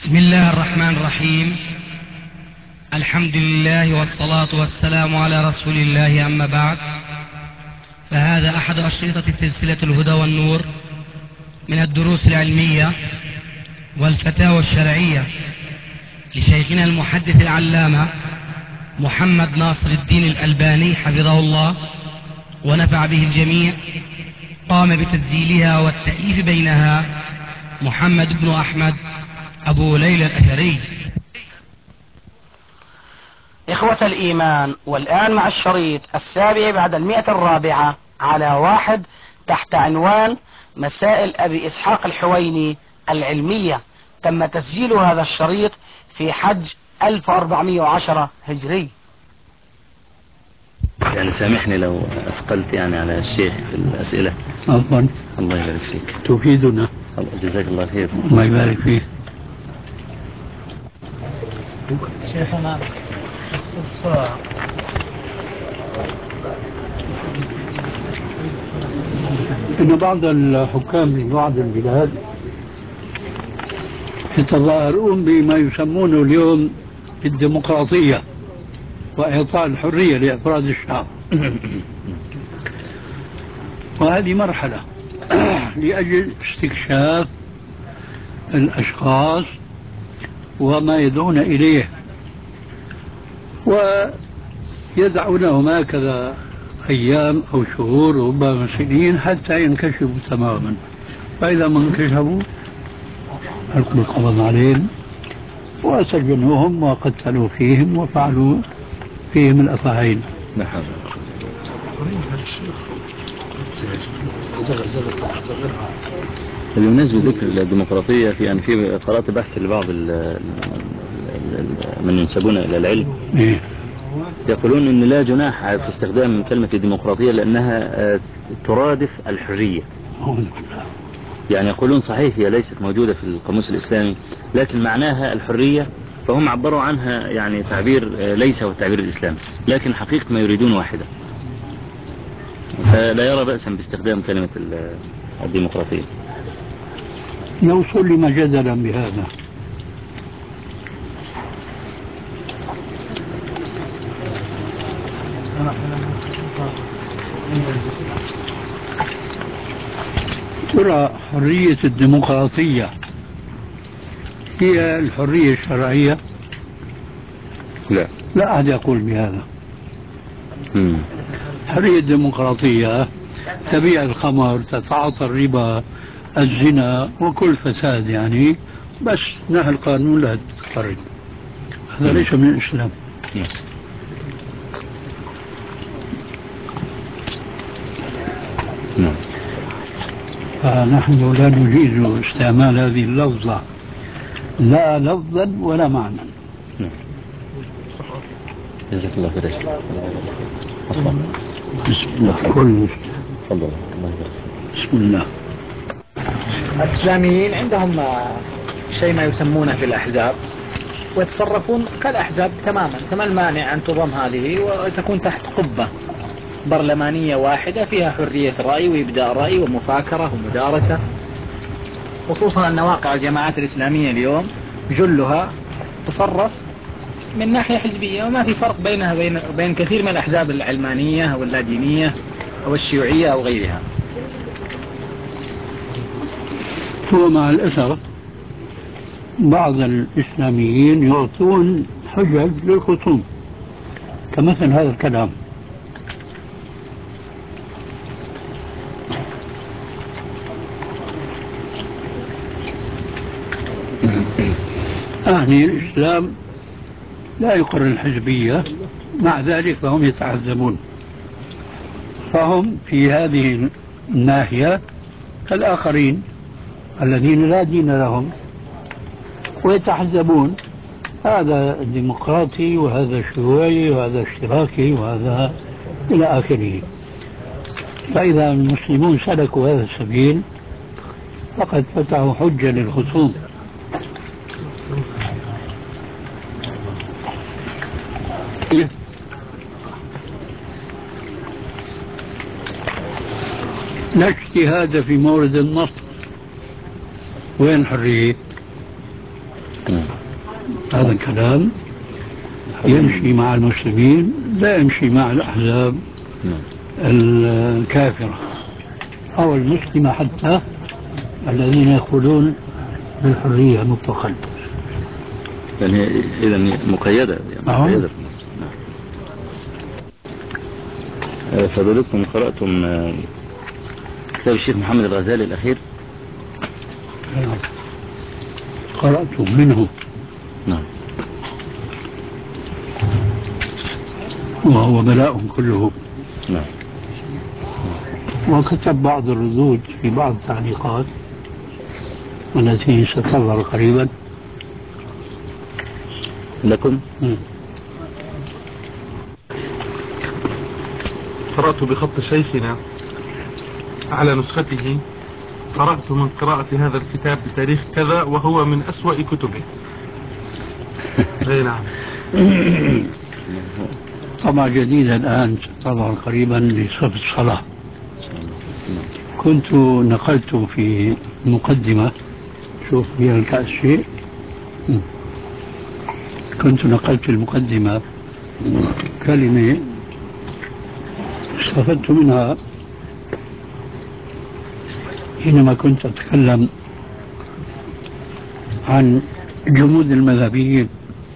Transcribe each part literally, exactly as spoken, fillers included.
بسم الله الرحمن الرحيم. الحمد لله والصلاة والسلام على رسول الله، أما بعد، فهذا أحد أشرطة سلسلة الهدى والنور من الدروس العلمية والفتاوى الشرعية لشيخنا المحدث العلامة محمد ناصر الدين الألباني حفظه الله ونفع به الجميع. قام بتسجيلها والتأليف بينها محمد بن أحمد أبو ليلى الأثري. إخوة الإيمان، والآن مع الشريط السابع بعد المئة الرابعة على واحد تحت عنوان مسائل أبي إسحاق الحويني العلمية. تم تسجيل هذا الشريط في حج ألف وأربعمائة وعشرة هجري. يعني سامحني لو أثقلت يعني على الشيخ في الأسئلة. عفوا. الله يبارك فيك. تفيدنا. جزاك الله خير. الله يبارك فيك. شيخنا إن بعض الحكام في بعض البلاد يتظاهرون بما يسمونه اليوم الديمقراطية وإعطاء الحرية لأفراد الشعب. وهذه مرحلة لأجل استكشاف الأشخاص وما يدعون إليه، ويدعونهم هكذا أيام أو شهور وربما سنين حتى ينكشفوا تماما. فإذا ما انكشفوا ألقوا القبض عليهم وسجنوهم وقتلوا فيهم وفعلوا فيهم الأفاعيل. نعم. بمناسبة ذكر الديمقراطية، في يعني في قرأت بحث لبعض ال ال من ينسبون إلى العلم يقولون إن لا جناح في استخدام كلمة الديمقراطية لأنها ترادف الحرية. يعني يقولون صحيح هي ليست موجودة في القاموس الإسلامي، لكن معناها الحرية، فهم عبروا عنها يعني تعبير ليس هو التعبير الإسلامي، لكن حقيقة ما يريدون واحدة. فلا يرى بأسا باستخدام كلمة الديمقراطية. لو سلم جدلا بهذا. ترى حرية الديمقراطية هي الحرية الشرعية؟ لا لا أحد يقول بهذا. مم. حرية الديمقراطية تبيع الخمر، تتعاطى الربا، الزنا وكل فساد، يعني بس نهى القانون لا تتخرج. هذا ليس من الإسلام. مم. مم. فنحن لا نجيز استعمال هذه اللفظة لا لفظا ولا معنى. جزاك الله خير. بسم الله. كل تفضل. بسم الله. الإسلاميين عندهم شيء ما يسمونه بالأحزاب، ويتصرفون كالأحزاب تماما. فما المانع أن تضم هذه وتكون تحت قبة برلمانية واحدة فيها حرية رأي وإبداء رأي ومفاكرة ومدارسة، خصوصا أن واقع الجماعات الإسلامية اليوم جلها تصرف من ناحية حزبية، وما في فرق بينها وبين بين كثير من الأحزاب العلمانية أو اللادينية أو الشيوعية أو غيرها. هو مع الأسف بعض الإسلاميين يعطون حجج للخصوم، كمثل هذا الكلام. أهل الإسلام لا يقر الحزبية، مع ذلك فهم يتعذبون. فهم في هذه الناحية كالآخرين الذين لا دين لهم ويتحزبون، هذا ديمقراطي وهذا شيوعي وهذا اشتراكي وهذا إلى آخره. فإذا المسلمون سلكوا هذا السبيل فقد فتحوا حجة للخصوم. لا اجتهاد في مورد النص. وين الحرية؟ هذا الكلام يمشي مع المسلمين، لا يمشي مع الأحزاب الكافرة أو المسلمة حتى الذين يقولون بالحرية مطلقا. يعني إذا مقيدة يعني مقيدة في مصر. نعم. فضلتكم قرأتم كتاب الشيخ محمد الغزالي الأخير؟ نعم. قرأت منه. نعم. وهو بلاء كله. نعم. وكتب بعض الردود في بعض التعليقات التي ستظهر قريبا لكم. م. قرأت بخط شيخنا على نسخته: قرأت من قراءة هذا الكتاب بتاريخ كذا وهو من أسوأ كتبه. اي نعم. طبعا جديدة الآن ستظهر قريبا بصفة الصلاة. كنت نقلت في مقدمة، شوف بها الكأس شيء، كنت نقلت في المقدمة كلمة استفدت منها حينما كنت أتكلم عن جمود المذهبيين.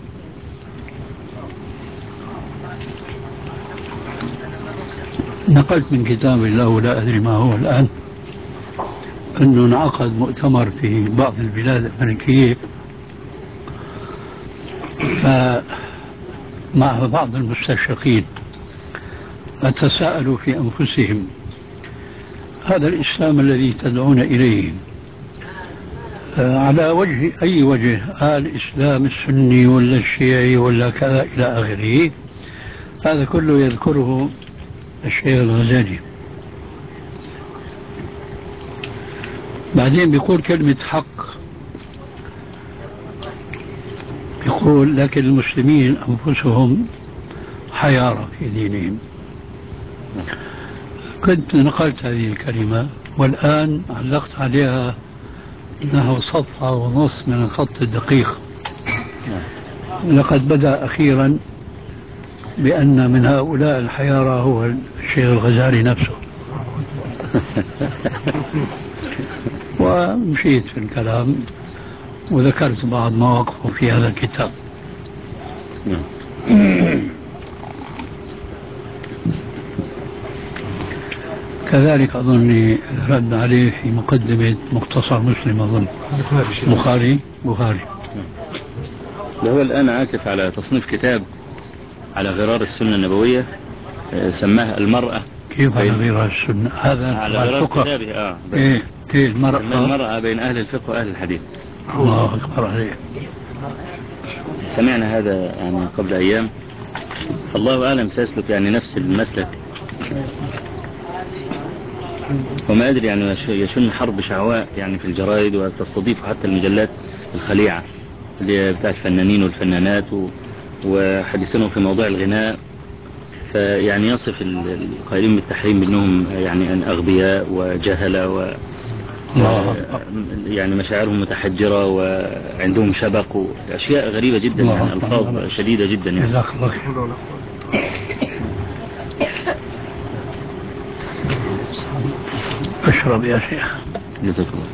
نقلت من كتاب له لا أدري ما هو الآن أنه انعقد مؤتمر في بعض البلاد الأمريكية فمع بعض المستشرقين فتساءلوا في أنفسهم: هذا الإسلام الذي تدعون إليه على وجه أي وجه؟ الإسلام السني ولا الشيعي ولا كذا إلى آخره. هذا كله يذكره الشيخ الغزالي. بعدين بيقول كلمة حق، يقول: لكن المسلمين أنفسهم حيارى في دينهم. كنت نقلت هذه الكلمة والآن علقت عليها إنه صفحة ونصف من الخط الدقيق. لقد بدأ أخيرا بأن من هؤلاء الحيارى هو الشيخ الغزالي نفسه. ومشيت في الكلام وذكرت بعض مواقفه في هذا الكتاب. كذلك أظني رد عليه في مقدمة مختصر مسلم، أظن بخاري بخاري ده هو الآن عاكف على تصنيف كتاب على غرار السنة النبوية، سماها المرأة. كيف على غرار السنة؟ هذا على غرار كتابه. اه ايه ايه المرأة. المرأة بين أهل الفقه وأهل الحديث. الله أكبر عليه. سمعنا هذا يعني قبل أيام، الله أعلم سيسلك يعني نفس المسلك، وما أدري يعني يشن حرب شعواء يعني في الجرائد، وتستضيف حتى المجلات الخليعة اللي بتاعت الفنانين والفنانات وحديثهم في موضوع الغناء، فيعني يصف القائلين بالتحريم بأنهم يعني أغبياء وجهلة و يعني مشاعرهم متحجرة وعندهم شبق وأشياء غريبة جدا، يعني ألفاظ شديدة جدا يعني. اشرب يا شيخ. جزاك الله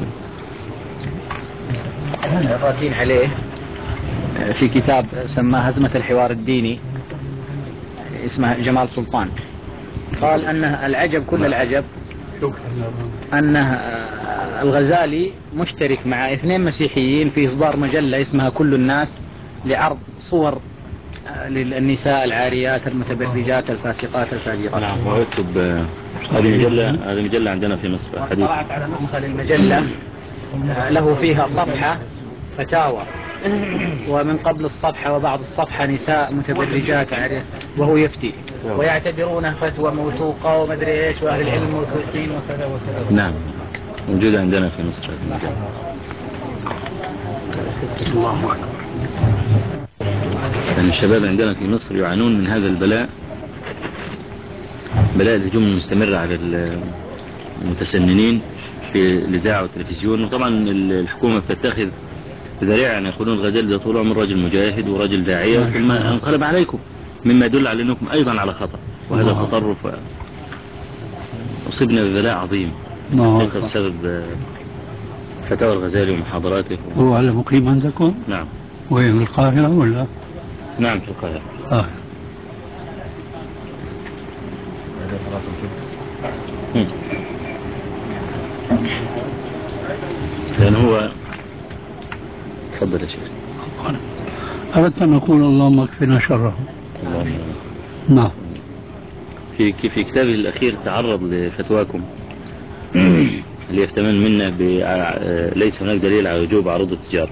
خير. ردين عليه في كتاب سماه هزمة الحوار الديني، اسمه جمال سلطان. قال أنه العجب كل العجب أنه الغزالي مشترك مع اثنين مسيحيين في إصدار مجلة اسمها كل الناس لعرض صور للنساء العاريات المتبرجات الفاسقات الفاجرات. نعم. ويكتب هذه مجلة هذه مجلة عندنا في مصر. طلعت على نسخة للمجلة له فيها صفحة فتاوى، ومن قبل الصفحة وبعد الصفحة نساء متبرجات عاريات وهو يفتي، ويعتبرونه فتوى موثوقة ومدري ايش، واهل العلم موثوقين وكذا وكذا. نعم، موجودة عندنا في مصر هذه المجلة. الله أكبر. يعني الشباب عندنا في مصر يعانون من هذا البلاء، بلاء الهجوم المستمر على المتسننين في الإذاعة والتلفزيون. وطبعا الحكومة بتتخذ بذريعة أن يقولون الغزالي ده طول عمره رجل مجاهد ورجل داعية ما شاء ثم الله. انقلب عليكم، مما يدل على أنكم أيضا على خطأ، وهذا الله. تطرف أصبنا ببلاء عظيم الله حقيقة أكبر. بسبب فتاوى الغزالي ومحاضراته. هو على مقيم عندكم؟ نعم. وين في القاهرة ولا؟ نعم في القاهرة. آه. مم. لأن هو تفضل يا شيخ. أردت أن أقول اللهم اكفنا شره. اللهم نعم. في في كتابه الأخير تعرض لفتواكم ليفتمن منا ب ليس هناك دليل على وجوب عروض التجارة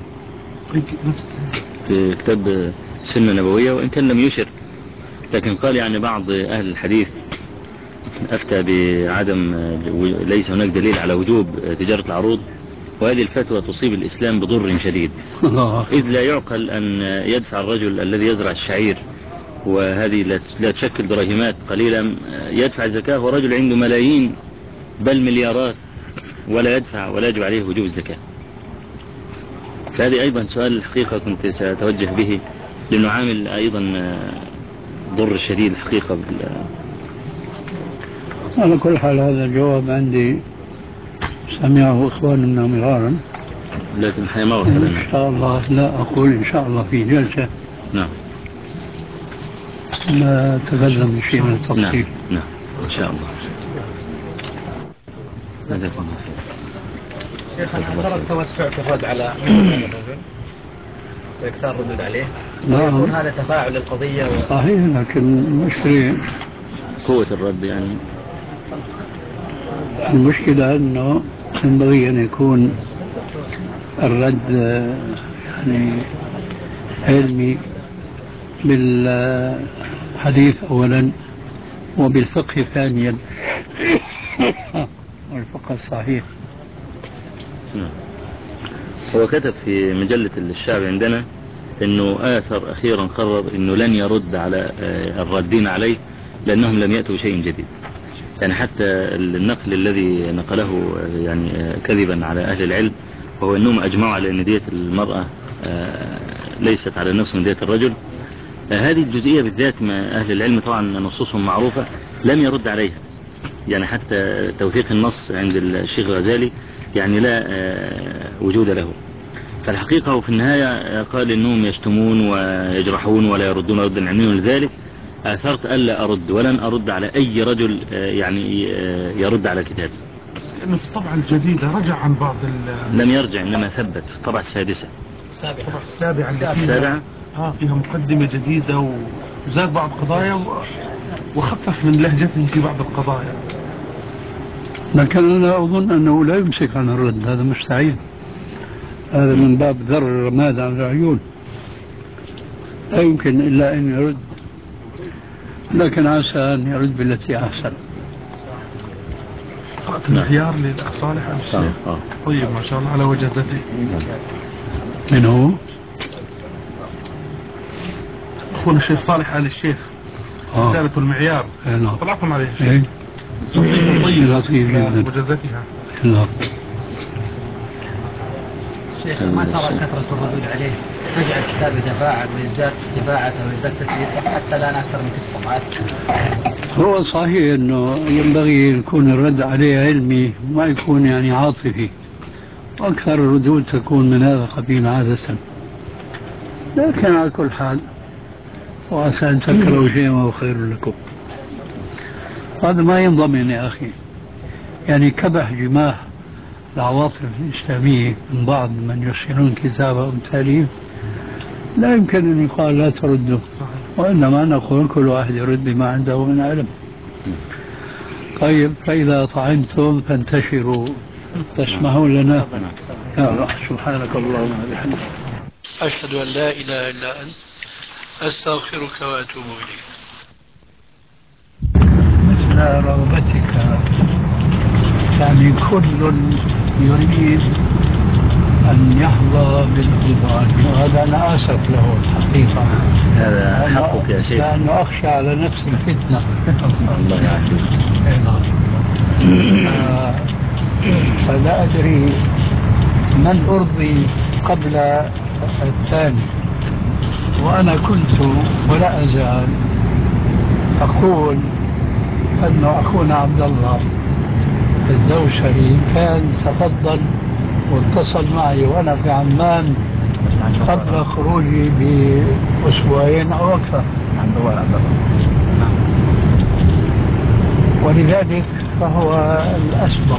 في كتاب السنة النبوية، وإن كان لم يشر، لكن قال يعني بعض أهل الحديث أفتى بعدم ليس هناك دليل على وجوب تجارة العروض، وهذه الفتوى تصيب الإسلام بضر شديد، إذ لا يعقل أن يدفع الرجل الذي يزرع الشعير وهذه لا تشكل دراهمات قليلة يدفع الزكاة، ورجل عنده ملايين بل مليارات ولا يدفع ولا يجب عليه وجوب الزكاة. فهذه أيضا سؤال الحقيقة كنت سأتوجه به، لأنه عامل أيضا ضر شديد الحقيقة بال... على كل حال هذا الجواب عندي سمعه إخواننا مرارا، لكن الحقيقة ما وصلنا. إن شاء الله، لا أقول إن شاء الله في جلسة نعم لا تكلم بشيء من التفصيل. نعم نعم إن شاء الله. جزاكم الله خير. شيخ أنا ترى التوسع في الرد على الرجل وإكثار الردود عليه، نعم. ويكون هذا تفاعل للقضية و... صحيح، لكن المشكلة قوة الرد يعني المشكلة أنه ينبغي أن يكون الرد يعني علمي بالحديث أولا وبالفقه ثانيا والفقه الصحيح. نعم. هو كتب في مجلة الشعب عندنا انه آثر اخيرا قرر انه لن يرد على الردين عليه لانهم لم يأتوا بشيء جديد، يعني حتى النقل الذي نقله يعني كذبا على اهل العلم وهو انهم اجمعوا على ان دية المرأة ليست على نصف من دية الرجل، هذه الجزئية بالذات ما اهل العلم طبعا نصوصهم معروفة لم يرد عليها، يعني حتى توثيق النص عند الشيخ الغزالي يعني لا وجود له. فالحقيقة وفي النهاية قال إنهم يشتمون ويجرحون ولا يردون ردا علميا، ولذلك آثرت ألا أرد ولن أرد على أي رجل يعني يرد على كتابي. لأنه في الطبعة الجديدة رجع عن بعض ال لم يرجع إنما ثبت في الطبعة السادسة. الطبعة السابعة اللي فيها السابعة آه فيها مقدمة جديدة وزاد بعض قضايا وخفف من لهجته في بعض القضايا. لكن أنا أظن أنه لا يمسك عن الرد، هذا مستحيل، هذا من باب ذر الرماد عن العيون، لا يمكن إلا أن يرد، لكن عسى أن يرد بالتي أحسن. قرأت المعيار للأخ صالح آل الشيخ. آه. طيب ما شاء الله على وجازته. من هو؟ أخونا الشيخ صالح آل الشيخ رسالة آه. المعيار نعم. طلعتم عليه إيه؟ طيب لطيف جدا وجازتها. نعم. شيخ ما ترى كثرة الردود عليه تجعل كتابه يتفاعل ويزداد طباعته ويزداد تسليطه حتى الآن أكثر من ست طبعات؟ هو صحيح أنه ينبغي يكون الرد عليه علمي ما يكون يعني عاطفي، أكثر الردود تكون من هذا القبيل عادة، لكن على كل حال وعسى أن تكرهوا شيئا وهو خير لكم. هذا ما ينضمن يا أخي، يعني كبح جماح العواطف الإسلامية من بعض من يرسلون كتابة أو تاليف لا يمكن أن يقال لا تردوا، وإنما نقول كل واحد يرد بما عنده من علم. طيب فإذا طعمتم فانتشروا، تسمحون لنا؟ يا الله سبحانك اللهم وبحمدك أشهد أن لا إله إلا أنت أستغفرك وأتوب إليك. مثل رغبتك، يعني كل يريد أن يحظى بالرضوان، وهذا أنا آسف له الحقيقة، هذا حقك يا شيخ، لأنه أخشى على نفس الفتنة. الله يعافيك. آه، فلا أدري من أرضي قبل الثاني. وأنا كنت ولا أزال أقول أن أخونا عبد الله الدوسري كان تفضل واتصل معي وأنا في عمان قبل خروجي بأسبوعين أو أكثر، ولذلك فهو الأسبق.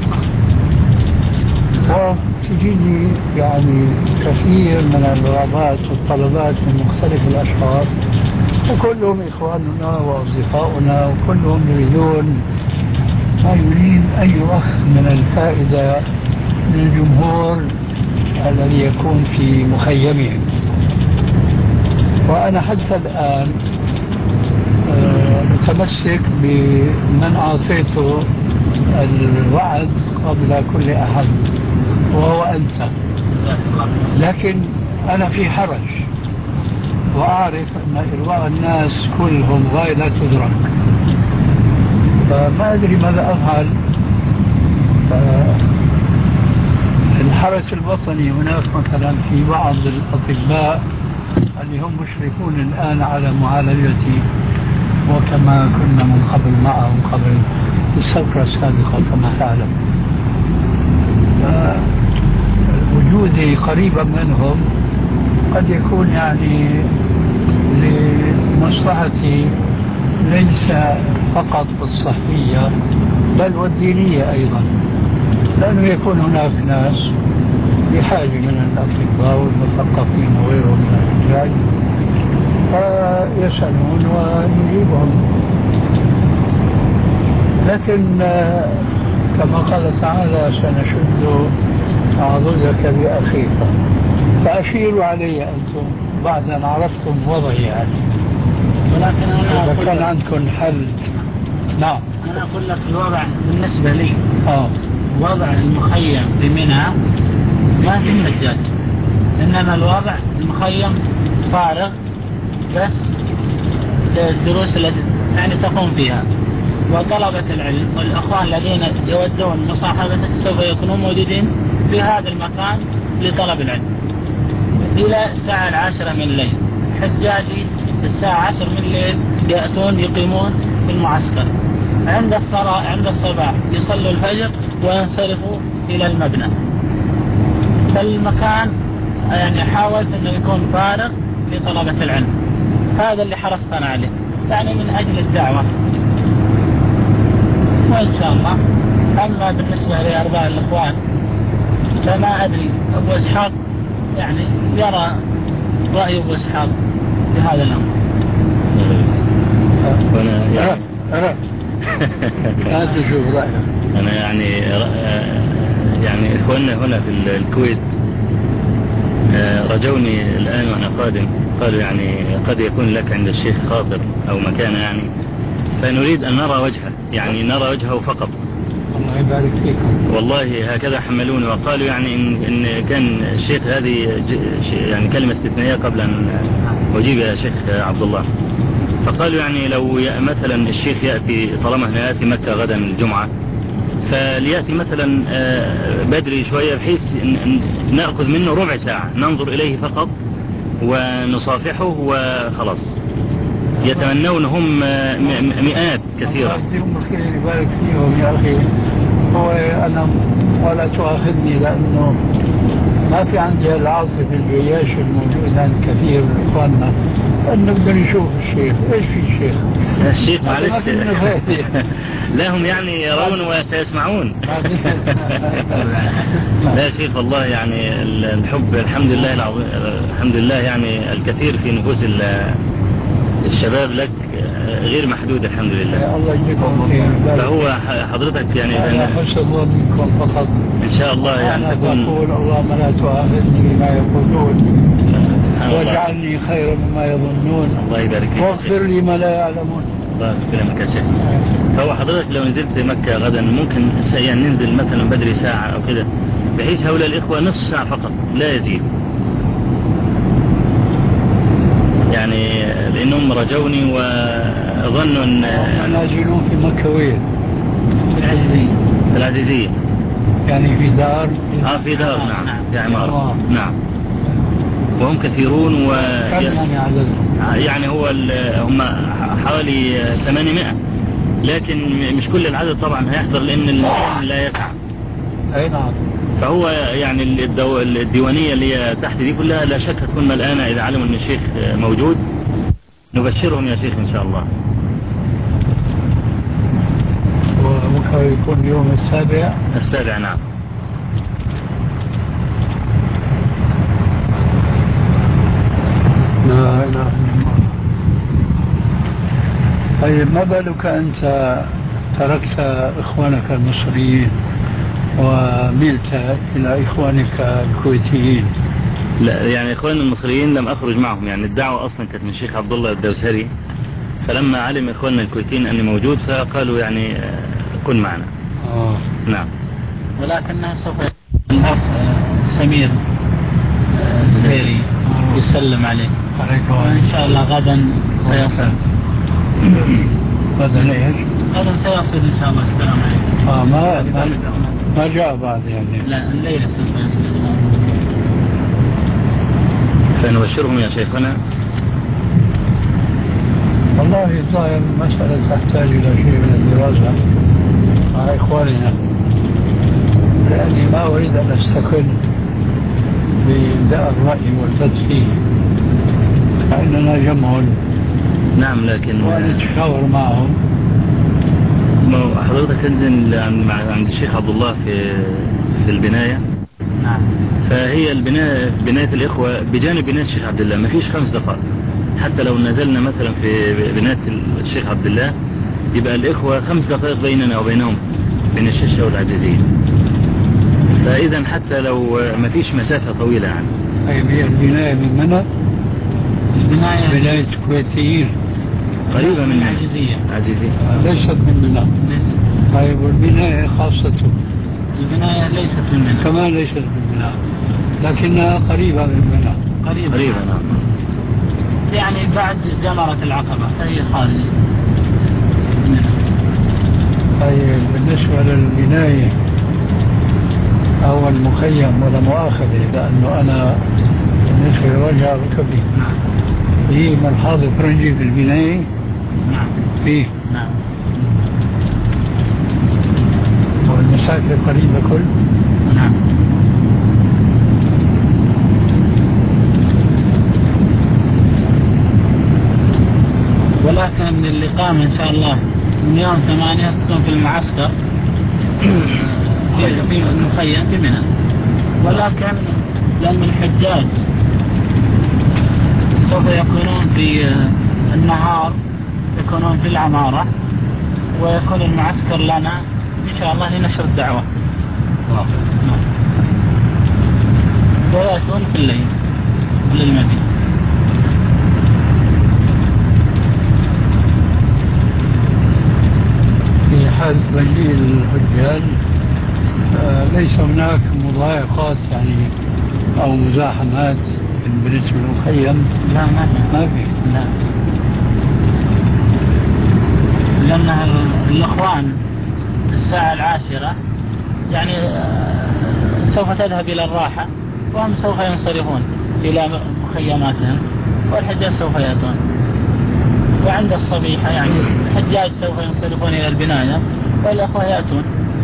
وتجيني يعني كثير من الرغبات والطلبات من مختلف الأشخاص، وكلهم إخواننا وأصدقاؤنا، وكلهم يريدون ما يريد أي أخ من الفائدة من الجمهور الذي يكون في مخيمهم. وأنا حتى الآن متمسك بمن أعطيته الوعد قبل كل أحد، وهو أنت. لكن أنا في حرج، وأعرف أن إرواء الناس كلهم غاية لا تدرك، فما أدري ماذا أفعل. في الحرس الوطني هناك مثلا في بعض الأطباء اللي هم مشرفون الآن على معالجتي، وكما كنا من قبل معهم قبل الثورة السابقة كما تعلم. وجودي قريبا منهم قد يكون يعني لمصلحتي ليس فقط الصحية بل والدينية أيضا، لأنه يكون هناك ناس بحاجة من الأطباء والمثقفين وغيرهم من الرجال فيسألون ونجيبهم. لكن كما قال تعالى سنشد عضدك بأخيك، فأشيروا علي أنتم بعد أن عرفتم وضعي يعني. ولكن أنا إذا أقول كان لك عندكم حل. نعم. أنا أقول لك الوضع بالنسبة لي آه. وضع المخيم بمنى ما في حجاج، إنما الوضع المخيم فارغ بس للدروس التي يعني تقوم فيها، وطلبة العلم والأخوان الذين يودون مصاحبتك سوف يكونون موجودين في هذا المكان لطلب العلم إلى الساعة العاشرة من الليل. حجاجي الساعة عشر من الليل يأتون يقيمون في المعسكر، عند الصلاة عند الصباح يصلوا الفجر وينصرفوا إلى المبنى. فالمكان يعني حاولت أنه يكون فارغ لطلبة العلم، هذا اللي حرصنا عليه يعني من أجل الدعوة، وإن شاء الله. أما بالنسبة لأرباع الإخوان فما أدري، أبو إسحاق يعني يرى رأي أبو إسحاق في هذا الأمر. وأنا يعني أنا لا تشوف رأيك. أنا يعني يعني إخواننا هنا في الكويت رجوني الآن وأنا قادم، قالوا يعني قد يكون لك عند الشيخ خاطر أو مكانة يعني، فنريد أن نرى وجهه، يعني نرى وجهه فقط. الله يبارك فيكم. والله هكذا حملوني وقالوا يعني إن, إن كان الشيخ هذه يعني كلمة استثنائية قبل أن أجيب يا شيخ عبد الله، فقالوا يعني لو مثلا الشيخ يأتي طالما هنا يأتي مكة غدا الجمعة فليأتي مثلا بدري شوية بحيث نأخذ منه ربع ساعة ننظر إليه فقط ونصافحه وخلاص. يتمنون هم مئات كثيرة. الله يديهم الخير يبارك فيهم يا أخي. هو أنا ولا تؤاخذني لأنه ما في عندي العاطفة الجياش الموجود عند كثير من إخواننا أنه بدنا نشوف الشيخ. إيش في الشيخ؟ الشيخ معلش ما في منه فائدة. لا هم يعني يرون وسيسمعون. لا شيخ والله يعني الحب الحمد لله العظيم، الحمد لله يعني الكثير في نفوس الشباب لك غير محدود الحمد لله. الله يجزيكم خير. فهو حضرتك يعني أنا حسن ظنكم فقط إن شاء الله يعني تكون. أقول اللهم لا تؤاخذني بما يقولون واجعلني خيرا مما يظنون. الله يبارك فيك واغفر لي ما لا يعلمون. الله يكرمك يا شيخ. فهو حضرتك لو نزلت مكة غدا ممكن يعني ننزل مثلا بدري ساعة أو كده بحيث هؤلاء الإخوة نصف ساعة فقط لا يزيد، يعني لأنهم رجوني وظنوا أن هم نازلون في مكة وين؟ في العزيزية. في العزيزية. يعني في دار. اه في دار، نعم، في عمارة. آه. نعم. وهم كثيرون و كم يعني عددهم؟ يعني هو هم حوالي ثمانمائة، لكن مش كل العدد طبعا هيحضر لأن المكان لا يسع. أي نعم. فهو يعني الدو... الديوانية اللي هي تحت دي كلها لا شك تكون ملآنة إذا علموا أن الشيخ موجود. نبشرهم يا شيخ إن شاء الله. وممكن يكون يوم السابع. السابع، نعم. لا إله إلا الله. طيب ما بالك أنت تركت إخوانك المصريين وملت إلى إخوانك الكويتيين؟ لا يعني إخواننا المصريين لم أخرج معهم، يعني الدعوة أصلا كانت من الشيخ عبد الله الدوسري، فلما علم إخواننا الكويتيين أني موجود فقالوا يعني كن معنا. آه. نعم. ولكنها سوف الأخ سمير زبيري يسلم عليه وإن شاء الله غدا سيصل. غدا ايش؟ غدا سيصل إن شاء الله. السلام عليكم. آه ما ما, ما جاء بعد يعني. لا الليلة سوف يصل. فنبشرهم يا شيخنا. والله الظاهر المسألة تحتاج إلى شيء من الدراسة مع إخواننا، لأني ما أريد أن أستقل بداء الرأي والبث فيه، فإننا جمع. نعم، لكن ونتشاور معهم. ما حضرتك تنزل عند عند الشيخ عبد الله في في البناية. نعم. فهي البناية بناية الإخوة بجانب بناية الشيخ عبد الله ما فيش خمس دقائق. حتى لو نزلنا مثلا في بناية الشيخ عبد الله يبقى الإخوة خمس دقائق بيننا وبينهم بين الشيشة والعزيزية. فإذا حتى لو ما فيش مسافة طويلة يعني. طيب هي البناية من منى؟ البناية بناية كويتيين قريبة من العزيزية. عزيزية. ليست من منى. ليست. طيب والبناية خاصة؟ البناية ليست من منى. كمان ليست من منى، لكنها قريبة من منى. قريبة. قريبة، نعم. يعني بعد جمرة العقبة فهي خارج منى. طيب بالنسبة للبناية أو المخيم، ولا مؤاخذة لأنه أنا بالنسبة لوجه ركبي. نعم. في ملحظ فرنجي في البناية؟ نعم. فيه. نعم. والمسافة قريبة كل؟ نعم. ولكن الإقامة إن شاء الله من يوم ثمانية تكون في المعسكر في في المخيم في منى. ولكن لأن الحجاج سوف يكونون في النهار يكونون في العمارة، ويكون المعسكر لنا إن شاء الله لنشر الدعوة. نعم. ويأتون في الليل للمدينة. في حال مجيء الحجاج آه ليس هناك مضايقات يعني أو مزاحمات بالنسبة للمخيم؟ لا ما في. ما في. لا. لأن الإخوان الساعة العاشرة يعني سوف تذهب إلى الراحة، وهم سوف ينصرفون إلى مخيماتهم، والحجاج سوف يأتون. وعند الصبيحة يعني الحجاج سوف ينصرفون إلى البناية والأخوة يأتون.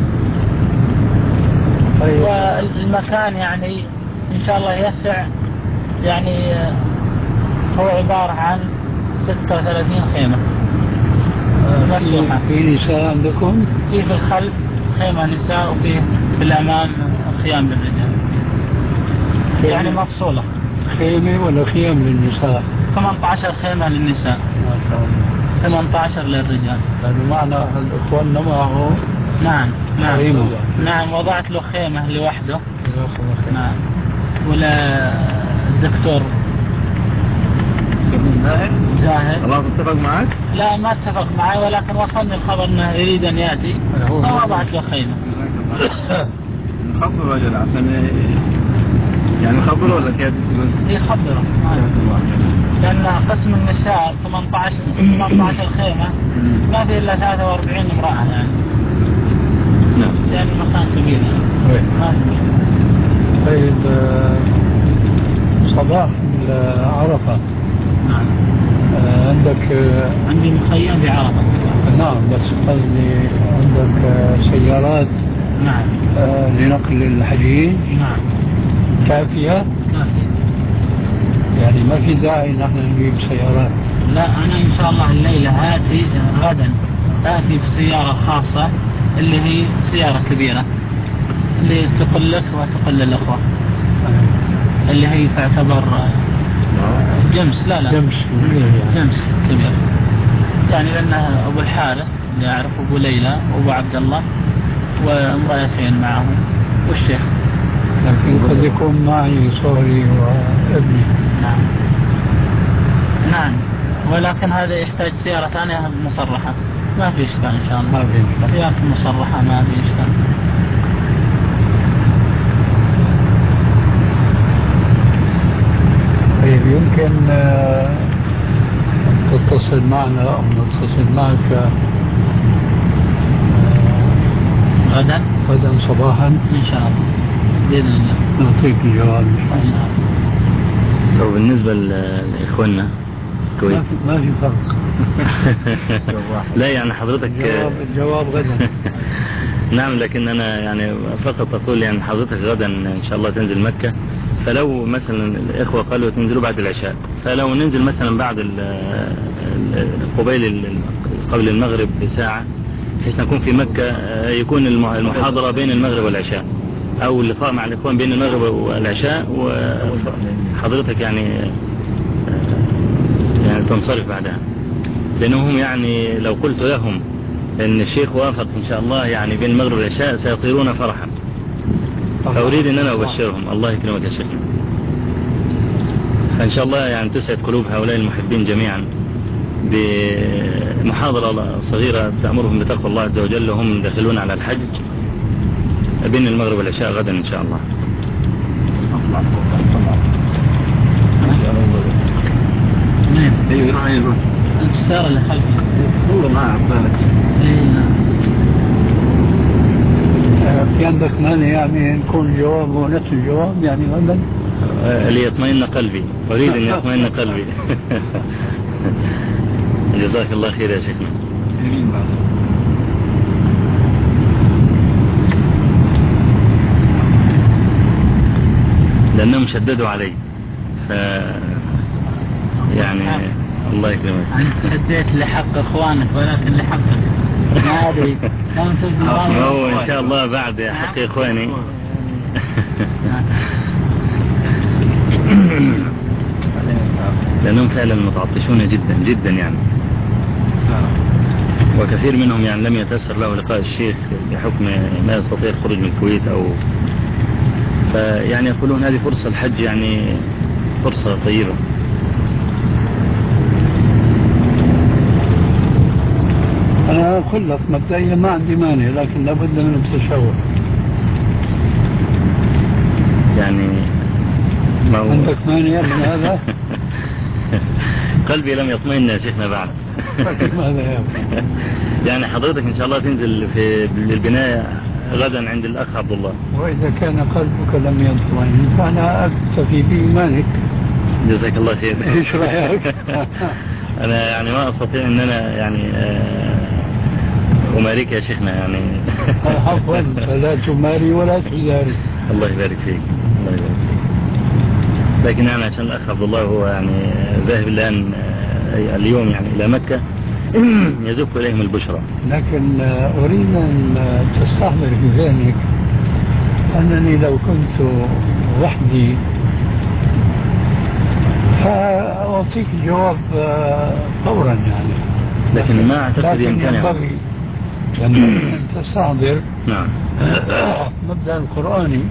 والمكان يعني إن شاء الله يسع، يعني هو عبارة عن ستة وثلاثين خيمة مفتوحة. في نساء عندكم؟ في في الخلف خيمة نساء، وفي في الأمام خيام للرجال، يعني مفصولة. خيمة ولا خيام للنساء؟ ثمانية عشر خيمة للنساء، ثمانية عشر للرجال. هذا معنى الإخوان معه. نعم. نعم. خيمة. نعم. وضعت له خيمة لوحده. نعم. ولا الدكتور زاهد خلاص اتفق معك؟ لا ما اتفق معي، ولكن وصلني الخبر انه يريد ان ياتي فوضعت له خيمة. خبر الرجل عشان يعني خبره ولا كيف تقول؟ اي خبره. لان قسم النساء ثمانية عشر خيمة ما في الا ثلاثة وأربعين امرأة يعني. نعم. لأن المكان كبير طيب. ما في مشكلة. طيب آه، صباح عرفة. نعم. آه، عندك آه، عندي مخيم بعرفة. نعم، بس قصدي عندك آه، سيارات نعم. آه، لنقل الحجيج نعم. كافية؟ كافية. يعني ما في داعي نحن نجيب سيارات. لا، أنا إن شاء الله الليلة هاتي غدا آتي بسيارة خاصة اللي هي سيارة كبيرة اللي تقل لك وتقل الأخوة، اللي هي تعتبر جمس. لا لا جمس كبير يعني. جمس كبير يعني، لأنها أبو الحارث اللي أعرف، أبو ليلى وأبو عبد الله وامرأتين معهم والشيخ. لكن قد يكون معي صهري وابني. نعم. نعم، ولكن هذا يحتاج سيارة ثانية مصرحة. ما في إشكال إن شاء الله. ما في إشكال. سيارة مصرحة ما في إشكال. طيب يمكن آه، تتصل معنا أو نتصل معك آه، غدا غدا صباحا إن شاء الله بإذن الله نعطيك الجواب إن شاء الله. طب بالنسبة لإخواننا الكويت ما في ما في فرق. لا يعني حضرتك الجواب, الجواب غدا. نعم، لكن أنا يعني فقط أقول يعني حضرتك غدا إن شاء الله تنزل مكة، فلو مثلا الإخوة قالوا تنزلوا بعد العشاء، فلو ننزل مثلا بعد ال قبيل قبل المغرب بساعة بحيث نكون في مكة، يكون المحاضرة بين المغرب والعشاء أو اللقاء مع الإخوان بين المغرب والعشاء، وحضرتك يعني يعني تنصرف بعدها، لأنهم يعني لو قلت لهم أن الشيخ وافق إن شاء الله يعني بين المغرب والعشاء سيطيرون فرحا، فأريد أن أنا أبشرهم. الله يكرمك يا شيخ. فإن شاء الله يعني تسعد قلوب هؤلاء المحبين جميعا بمحاضرة صغيرة تأمرهم بتقوى الله عز وجل وهم داخلون على الحج بين المغرب والعشاء غدا إن شاء الله. نعم. ايوه ايوه السيارة اللي خلفي والله ما عبالك. في عندك مانع يعني نكون الجواب هو نفس الجواب يعني غدا؟ ليطمئن قلبي، أريد أن يطمئن قلبي. جزاك الله خير يا شيخنا. لأنهم شددوا علي ف يعني الله يكرمك. أنت شديت لحق إخوانك ولكن لحقك ما أدري. ما هو إن شاء الله بعد حق إخواني. لأنهم فعلا متعطشون جدا جدا يعني، وكثير منهم يعني لم يتأثر له لقاء الشيخ بحكم ما يستطيع الخروج من الكويت أو فيعني يقولون هذه فرصة الحج يعني فرصة طيبة. أنا أقول لك مبدئيا ما عندي مانع، لكن لابد من التشاور. يعني ما هو عندك مانع من هذا؟ قلبي لم يطمئن يا شيخنا بعد. ماذا يا أخي؟ يعني حضرتك إن شاء الله تنزل في للبناية غدا عند الأخ عبد الله. وإذا كان قلبك لم يطمئن فأنا أكتفي بإيمانك. جزاك الله خير. إيش رأيك؟ أنا يعني ما أستطيع أن أنا يعني أماريك يا شيخنا يعني. عفوا، لا تماري ولا تزاري. الله يبارك فيك. الله يبارك فيك. لكن يعني عشان الأخ عبد الله هو يعني ذاهب الآن اليوم يعني إلى مكة يزف إليهم البشرى. لكن أريد أن تستحضر في ذهنك أنني لو كنت وحدي فأعطيك الجواب فورا يعني، لكن ما أعتقد يمكنه. لكن ينبغي ينبغي أن تستحضر نعم مبدأ القرآني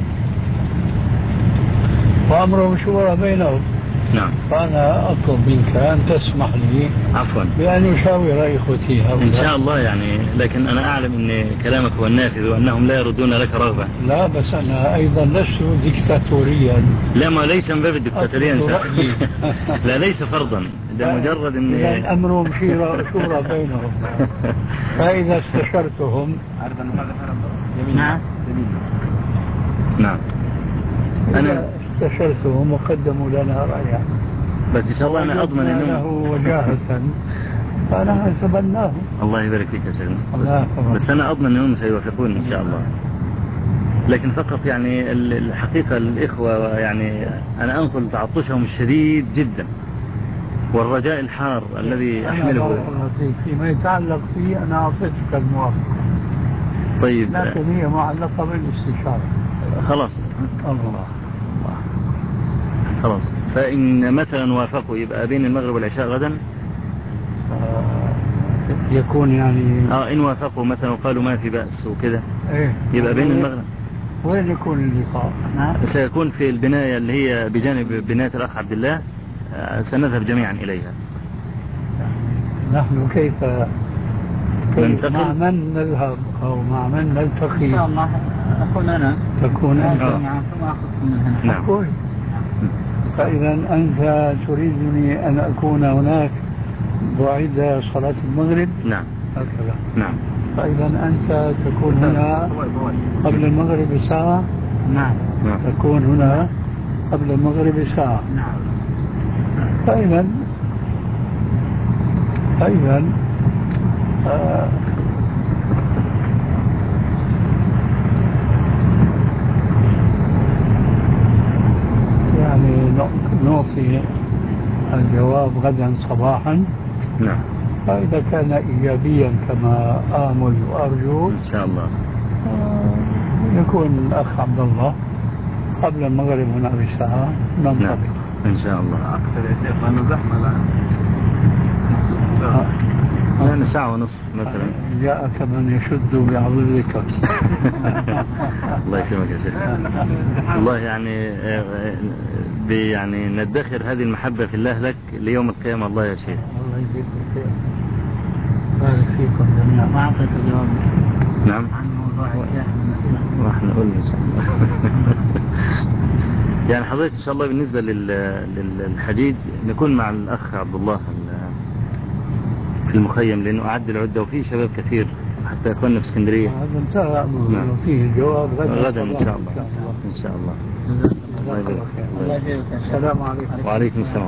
وأمرهم شورى بينهم. نعم. فأنا أطلب منك أن تسمح لي عفوا بأن أشاور إخوتي هؤلاء إن شاء الله يعني، لكن أنا أعلم أن كلامك هو النافذ وأنهم لا يردون لك رغبة. لا بس أنا أيضا لست ديكتاتوريا. لا، ما ليس من باب الدكتاتورية إن شاء الله. لا ليس فرضا، ده مجرد ان إذا أمرهم شورى شورى بينهم. فإذا استشرتهم نعم نعم أنا استشرتهم وقدموا لنا رأيا، بس ان شاء الله انا اضمن وجدنا له انهم وجاهة فأنا اعتبرناه. الله يبارك فيك يا شيخنا، بس, الله يحفظك. بس انا اضمن انهم سيوافقون ان شاء الله. لكن فقط يعني ال- الحقيقة الإخوة يعني أنا أنقل تعطشهم الشديد جدا والرجاء الحار الذي أنا أحمله. بارك الله فيك. فيما يتعلق فيه أنا أعطيتك الموافقة، طيب لكن هي معلقة بالاستشارة. خلاص الله خلاص. فإن مثلا وافقوا يبقى بين المغرب والعشاء غدا. يكون يعني اه إن وافقوا مثلا وقالوا ما في بأس وكده إيه يبقى بين المغرب. وين يكون اللقاء؟ سيكون في البناية اللي هي بجانب بناية الأخ عبد الله. آه، سنذهب جميعا إليها. نحن كيف كيف ننتقل؟ مع من نذهب أو مع من نلتقي؟ إن شاء الله أكون أنا تكون أنت آه. معكم وأخذكم من هنا. نعم. كويس. فإذا أنت تريدني أن أكون هناك بعد صلاة المغرب؟ نعم هكذا. نعم فإذا أنت تكون هنا قبل المغرب بساعة. نعم نعم تكون هنا قبل المغرب بساعة. نعم. فإذا فإذا آه يعني نعطي الجواب غدا صباحا. نعم فإذا كان إيجابيا كما آمل وأرجو إن شاء الله آه يكون الأخ عبد الله قبل المغرب هنا بساعة نعم ننطلق. إن شاء الله. أكثر يا شيخ لأنه زحمة الآن. يعني ساعة ونصف مثلا. جاءك من يشد بعضدك. الله يكرمك يا شيخ. والله يعني آه، ب- يعني ندخر هذه المحبة في الله لك ليوم القيامة. الله يا شيخ. الله يجزيك الخير. بارك فيكم جميعا. ما أعطيت الجواب نعم عن موضوع الشيخ بالنسبة. راح نقول إن شاء الله. يعني حضرتك إن شاء الله بالنسبة لل- للحجيج نكون مع الأخ عبد الله ال- في المخيم لأنه أعد العدة وفيه شباب كثير حتى يكوننا في اسكندرية. هذا انتهى أمره. نعم. فيه الجواب غدا غدا إن صباحاً شاء الله إن شاء الله. الله جزاك الله يبارك. خير. الله يبارك. السلام عليكم. وعليكم السلام.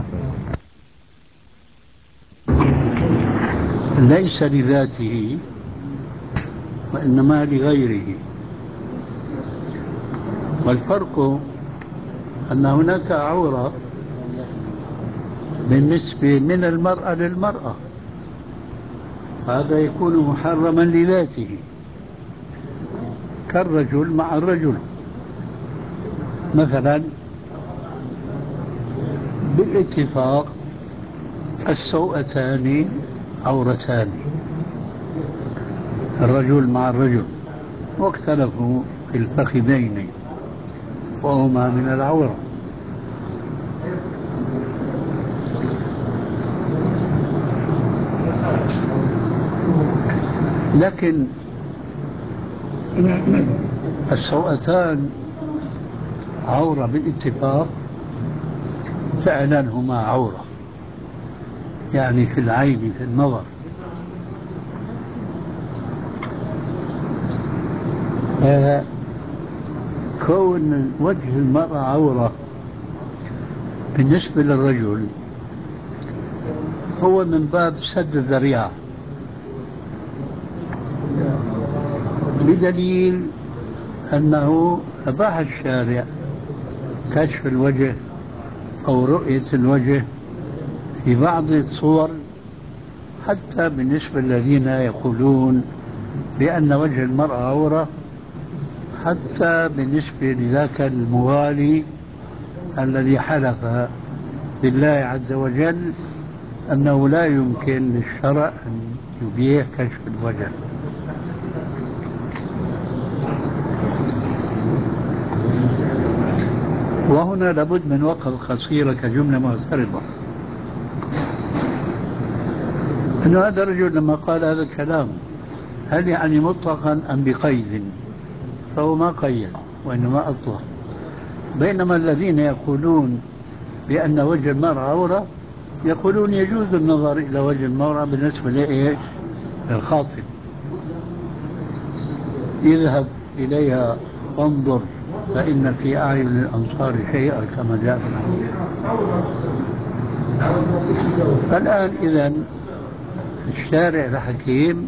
ليس لذاته وإنما لغيره. والفرق أن هناك عورة بالنسبة من المرأة للمرأة، هذا يكون محرما لذاته كالرجل مع الرجل. مثلا بالاتفاق السوءتان عورتان، الرجل مع الرجل، واختلفوا في الفخذين وهما من العورة. لكن السوءتان عورة بالاتفاق، فعلا هما عورة يعني في العين في النظر. كون وجه المرأة عورة بالنسبة للرجل هو من باب سد الذريعة، بدليل أنه أباح الشارع كشف الوجه أو رؤية الوجه في بعض الصور، حتى بالنسبة للذين يقولون بأن وجه المرأة عورة، حتى بالنسبة لذاك المغالي الذي حلف بالله عز وجل أنه لا يمكن للشرع أن يبيح كشف الوجه. وهنا لابد من وقف قصيرة كجملة معترضة، أن هذا الرجل لما قال هذا الكلام هل يعني مطلقا أم بقيد؟ فهو ما قيد وإنما أطلق. بينما الذين يقولون بأن وجه المرأة عورة يقولون يجوز النظر إلى وجه المرأة بالنسبة لإيش؟ للخاطب، اذهب إليها انظر فإن في أعين الأنصار شيئا كما جاء في الحديث. الآن إذا الشارع الحكيم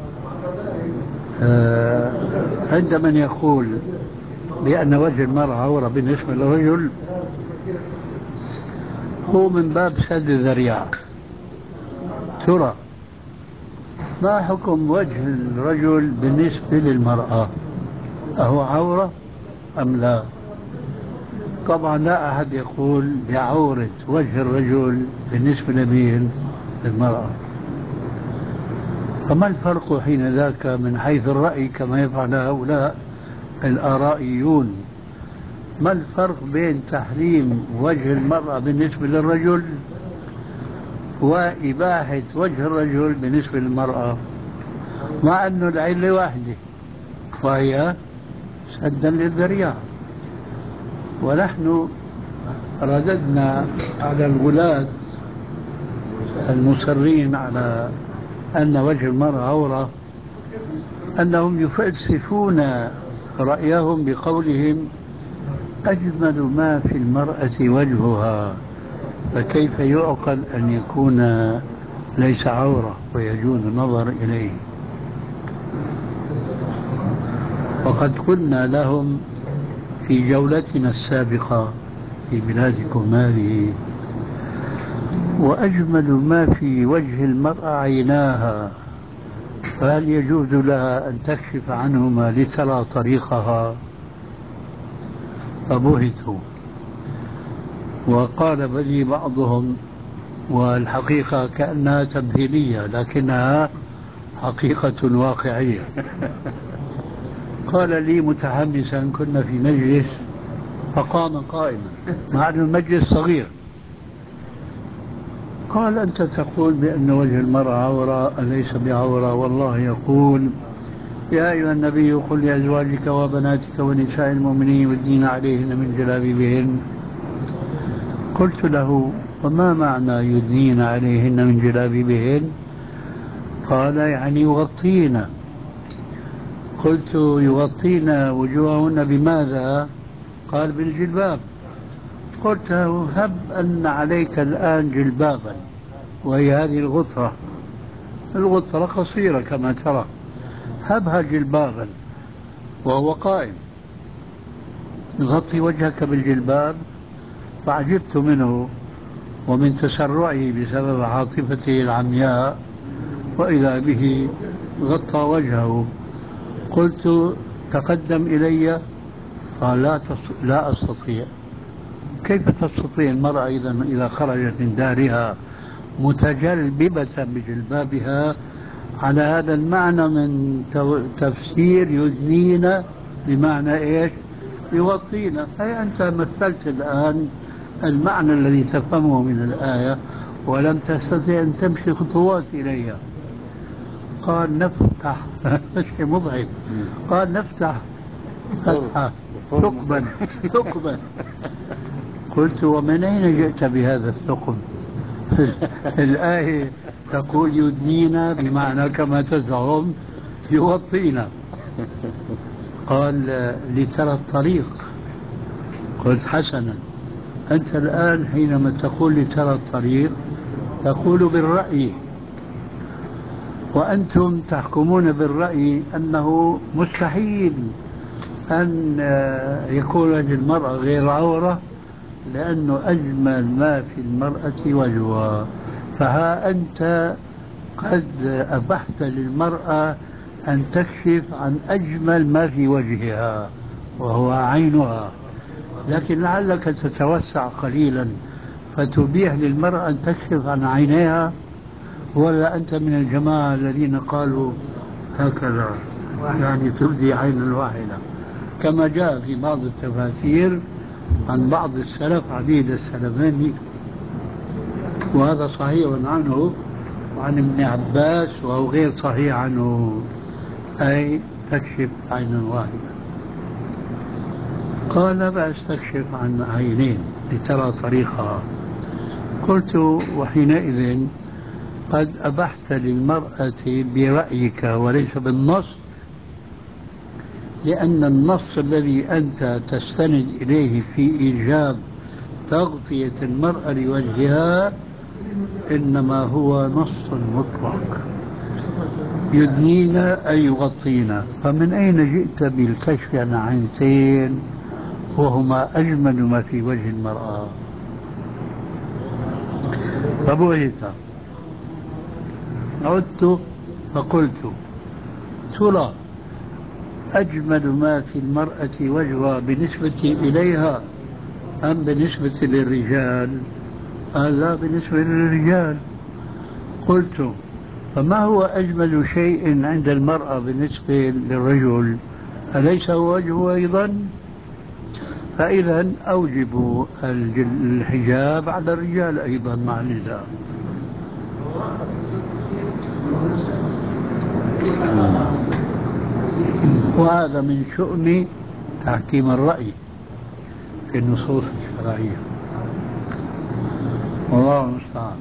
آه عند من يقول بأن وجه المرأة عورة بالنسبة للرجل هو من باب سد الذريعة. ترى ما حكم وجه الرجل بالنسبة للمرأة؟ أهو عورة أم لا؟ طبعا لا أحد يقول بعورة وجه الرجل بالنسبة لمين؟ للمرأة. فما الفرق حين ذاك من حيث الرأي كما يفعل هؤلاء الآرائيون؟ ما الفرق بين تحريم وجه المرأة بالنسبة للرجل وإباحة وجه الرجل بالنسبة للمرأة، مع أن العلة واحدة وهي سدا للذريعة؟ ونحن رددنا على الغلاة المصرين على أن وجه المرأة عورة أنهم يفلسفون رأيهم بقولهم أجمل ما في المرأة وجهها، فكيف يعقل أن يكون ليس عورة ويجوز النظر إليه؟ وقد قلنا لهم في جولتنا السابقة في بلادكم هذه وأجمل ما في وجه المرأة عيناها، فهل يجوز لها أن تكشف عنهما لترى طريقها؟ فبهتوا. وقال بلي بعضهم، والحقيقة كأنها تمثيلية لكنها حقيقة واقعية، قال لي متحمسا كنا في مجلس فقام قائما مع أن المجلس صغير، قال أنت تقول بأن وجه المرأة عورة أليس بعورة؟ والله يقول يا أيها النبي قل لأزواجك وبناتك ونساء المؤمنين يدنين عليهن من جلابيبهن. قلت له وما معنى يدنين عليهن من جلابيبهن؟ قال يعني يغطين. قلت يغطين وجوههن بماذا؟ قال بالجلباب. قلت له هب أن عليك الآن جلبابا وهي هذه الغطرة، الغطرة قصيرة كما ترى، هبها جلبابا وهو قائم، غطي وجهك بالجلباب. فعجبت منه ومن تسرعه بسبب عاطفته العمياء، وإذا به غطى وجهه. قلت تقدم إلي، قال لا, لا أستطيع. كيف تستطيع المرأة إذا إذا خرجت من دارها متجلببة بجلبابها على هذا المعنى من تفسير يدنين بمعنى إيش؟ يغطينا. أي أنت مثلت الآن المعنى الذي تفهمه من الآية ولم تستطع أن تمشي خطوات إليها. قال نفتح شيء مضحك، قال نفتح فتحة ثقبا ثقبا. قلت ومن أين جئت بهذا الثقب؟ الآية تقول يدنينا بمعنى كما تزعم يغطينا. قال لترى الطريق. قلت حسنا، أنت الآن حينما تقول لترى الطريق تقول بالرأي، وأنتم تحكمون بالرأي أنه مستحيل أن يكون وجه المرأة غير عورة لأنه أجمل ما في المرأة وجهها. فها أنت قد أبحت للمرأة أن تكشف عن أجمل ما في وجهها وهو عينها، لكن لعلك تتوسع قليلا فتبيح للمرأة أن تكشف عن عينيها، ولا أنت من الجماعة الذين قالوا هكذا يعني تبدي عينا واحدة كما جاء في بعض التفاسير عن بعض السلف عديد السلفين، وهذا صحيح عنه وعن ابن عباس وهو غير صحيح عنه، أي تكشف عينا واحدة. قال بأس تكشف عن عينين لترى طريقها. قلت وحينئذ قد أبحت للمرأة برأيك وليس بالنص، لأن النص الذي أنت تستند إليه في إيجاب تغطية المرأة لوجهها إنما هو نص مطلق يدنينا أي يغطينا. فمن أين جئت بالكشف عن عينتين وهما أجمل ما في وجه المرأة؟ فبهت. عدت فقلت ترى أجمل ما في المرأة وجهها بالنسبة إليها أم بالنسبة للرجال؟ قال لا، بالنسبة للرجال. قلت فما هو أجمل شيء عند المرأة بالنسبة للرجل؟ أليس هو وجهه أيضا؟ فإذا أوجب الحجاب على الرجال أيضا مع النساء. وهذا من شؤم تحكيم الرأي في النصوص الشرعية، والله المستعان.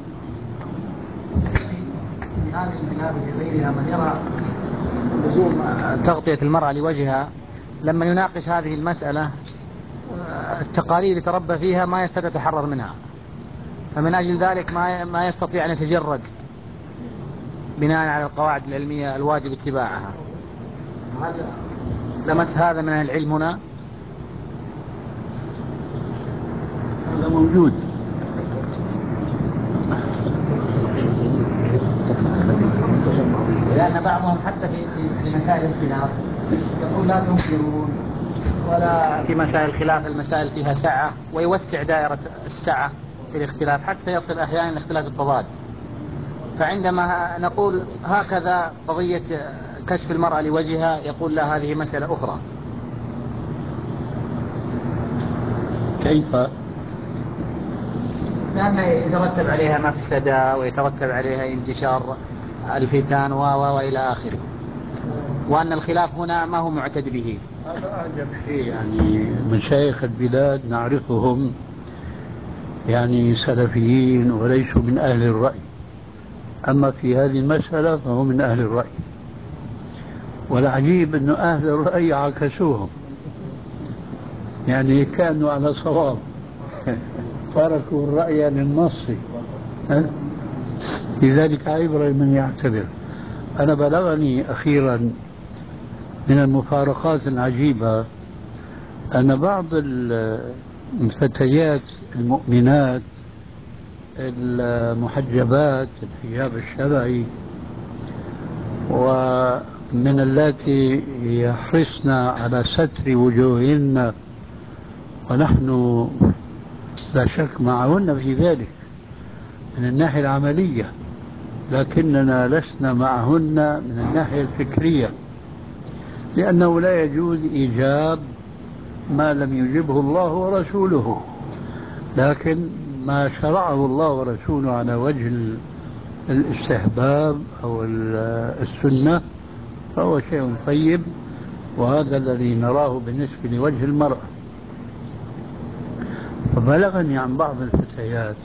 في هذه البلاد وغيرها من يرى لزوم تغطية المرأة لوجهها لما يناقش هذه المسألة التقاليد اللي تربى فيها ما يستطيع يتحرر منها، فمن أجل ذلك ما ما يستطيع أن يتجرد بناء على القواعد العلمية الواجب اتباعها. هل لمس هذا من العلم هنا؟ هذا موجود. لأن بعضهم حتى في في مسائل الخلاف يقول لا تنكرون، ولا في مسائل الخلاف المسائل فيها سعة، ويوسع دائرة السعة في الاختلاف حتى يصل أحيانا إلى اختلاف التضاد. فعندما نقول هكذا قضية كشف المرأة لوجهها يقول لا، هذه مسألة أخرى. كيف؟ لأن يترتب عليها مفسدة ويترتب عليها انتشار الفتن و وإلى آخره، وأن الخلاف هنا ما هو معتد به. هذا أعجب شيء، يعني مشايخ البلاد نعرفهم يعني سلفيين وليسوا من أهل الرأي، أما في هذه المسألة فهم من أهل الرأي. والعجيب أن أهل الرأي عكسوهم، يعني كانوا على صواب تركوا الرأي للنص. لذلك عبرة من يعتبر. أنا بلغني أخيرا من المفارقات العجيبة أن بعض الفتيات المؤمنات المحجبات الحجاب الشرعي ومن اللاتي يحرصن على ستر وجوههن، ونحن لا شك معهن في ذلك من الناحية العملية، لكننا لسنا معهن من الناحية الفكرية، لأنه لا يجوز إيجاب ما لم يجبه الله ورسوله، لكن ما شرعه الله ورسوله على وجه الاستحباب أو السنة فهو شيء طيب، وهذا الذي نراه بالنسبة لوجه المرأة. فبلغني عن بعض الفتيات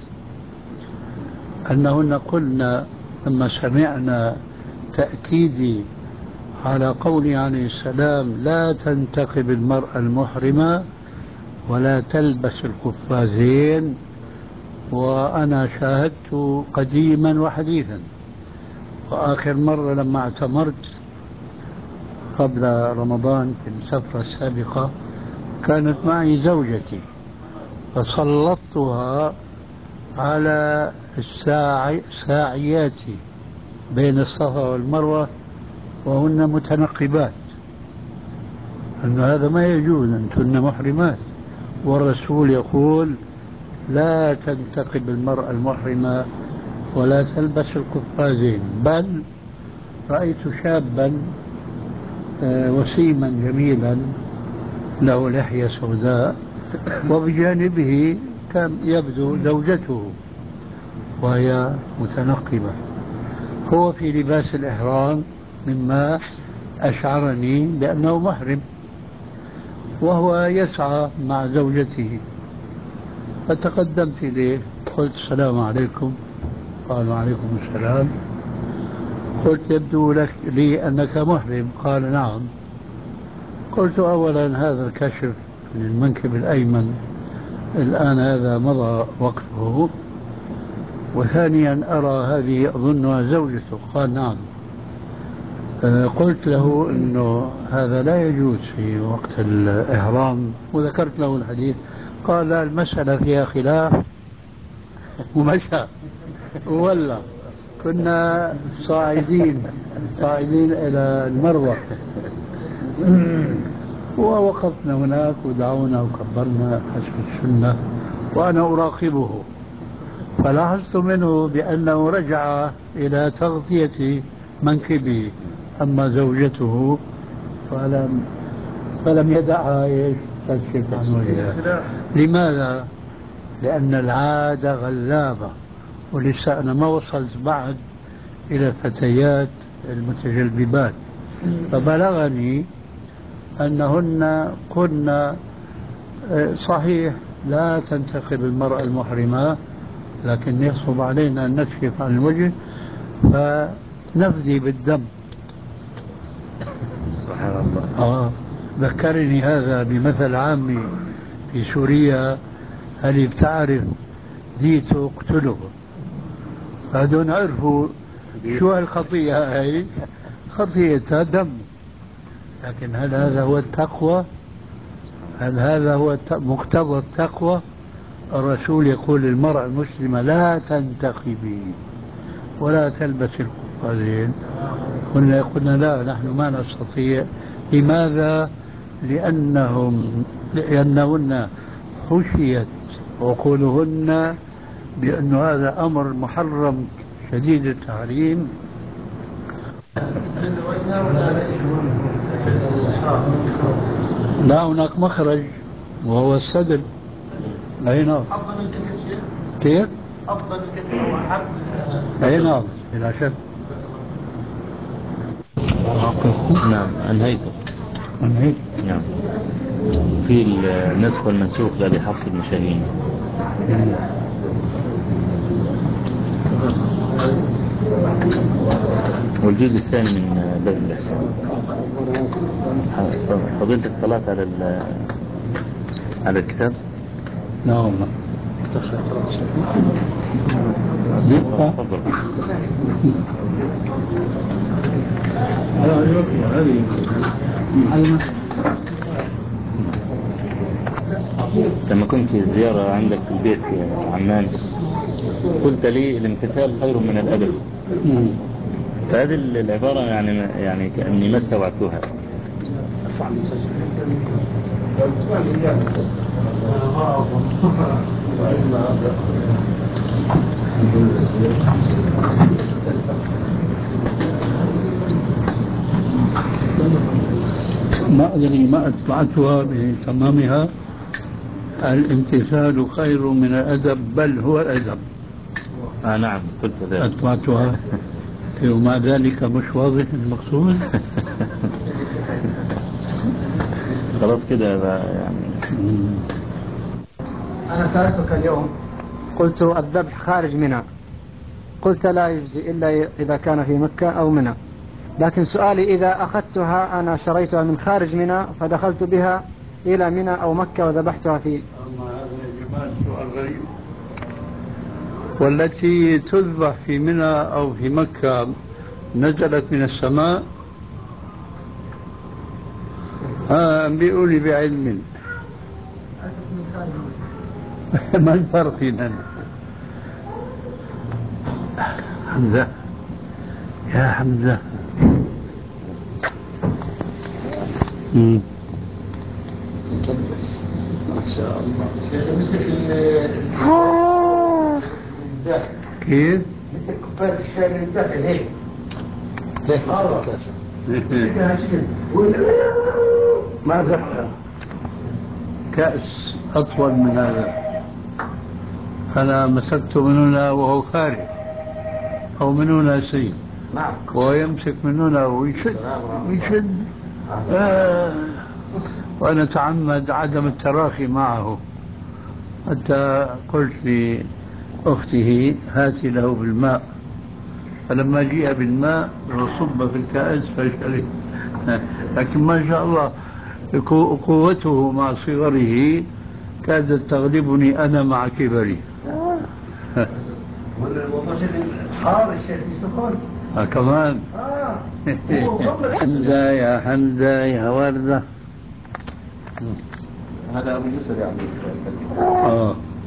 أنهن قلنا لما سمعنا تأكيدي على قوله عليه السلام لا تنتقب المرأة المحرمة ولا تلبس القفازين، وأنا شاهدت قديما وحديثا، وآخر مرة لما اعتمرت قبل رمضان في السفرة السابقة كانت معي زوجتي، فسلطتها على الساعي ساعيات بين الصفا والمروة وهن متنقبات، أن هذا ما يجوز، أنتن محرمات، والرسول يقول لا تنتقب المرأة المحرمة ولا تلبس القفازين. بل رأيت شابا وسيما جميلا له لحية سوداء وبجانبه كان يبدو زوجته وهي متنقبة، هو في لباس الإحرام مما أشعرني بأنه محرم، وهو يسعى مع زوجته. فتقدمت إليه قلت السلام عليكم. قال وعليكم السلام. قلت يبدو لك لي أنك محرم. قال نعم. قلت أولا هذا الكشف من المنكب الأيمن الآن هذا مضى وقته، وثانيا أرى هذه أظنها زوجته. قال نعم. قلت له أنه هذا لا يجوز في وقت الإحرام، وذكرت له الحديث. قال لا، المسألة فيها خلاف، ومشى وولى. كنا صاعدين صاعدين إلى المروة ووقفنا هناك ودعونا وكبرنا حسب السنة وأنا أراقبه، فلاحظت منه بأنه رجع إلى تغطية منكبه، أما زوجته فلم فلم يدعها ايش تكشف عن وجهها. لماذا؟ لأن العادة غلابة، ولسه أنا ما وصلت بعد إلى الفتيات المتجلببات، فبلغني أنهن كنا صحيح لا تنتخب المرأة المحرمة، لكن يصعب علينا أن نكشف عن الوجه فنفدي بالدم. سبحان الله. آه ذكرني هذا بمثل عامي في سوريا: هل بتعرف ذي تقتله؟ هذول عرفوا شو هالخطيئة هاي، خطيئتها دم. لكن هل هذا هو التقوى؟ هل هذا هو مقتضى التقوى؟ الرسول يقول للمرأة المسلمة لا تنتخبي ولا تلبس القفازين. قلنا قلنا لا، نحن ما نستطيع. لماذا؟ لأنهم لأنهن خشيت عقولهن بأن هذا أمر محرم شديد التحريم. لا، هناك مخرج وهو السدل. أي نعم. كيف؟ أفضل الكتب وأحب. أي نعم بلا شك. نعم أنهيته. أنهيت. نعم. في النسخ والمنسوخ لأبي حفص بن شاهين. والجزء الثاني من باب الإحسان. فضيلتك اطلعت على على الكتاب؟ لا والله. لما كنت في الزيارة عندك في البيت في عمان قلت لي الامتثال خير من الأدب. فهذه العبارة يعني يعني كأني ما استوعبتها. ما أدري ما أتبعتها بتمامها. الامتثال خير من الأدب، بل هو الأدب. آه نعم قلت ذلك. أتبعتها ومع ذلك مش واضح المقصود. خلاص كده يعني. أنا سألتك اليوم قلت الذبح خارج منى، قلت لا يجزي إلا إذا كان في مكة أو منى. لكن سؤالي إذا أخذتها أنا شريتها من خارج منى فدخلت بها إلى منى أو مكة وذبحتها في. أما هذا يا جماعة سؤال غريب. والتي تذبح في منى أو في مكة نزلت من السماء؟ ها أنبئوا لي بعلم. ما الفرق هنا؟ حمزة يا حمزة. امم ما شاء الله. كيف؟ مثل كوباية الشاي اللي الداخل هيك هيك كاسة ما زحها كأس أطول من هذا. أنا مسكته من هنا وهو خارج، أو من هنا سيد، نعم، وهو يمسك من هنا ويشد ويشد. آه. وأنا أتعمد عدم التراخي معه، حتى قلت أخته هاتي له بالماء، فلما جيء بالماء وصب في الكأس فشرب. لكن ما شاء الله قوته مع صغره كادت تغلبني أنا مع كبري. حار الشيخ سخون آه كمان. اه حمدة يا حمدة يا وردة. هذا ابو يسر يعني اه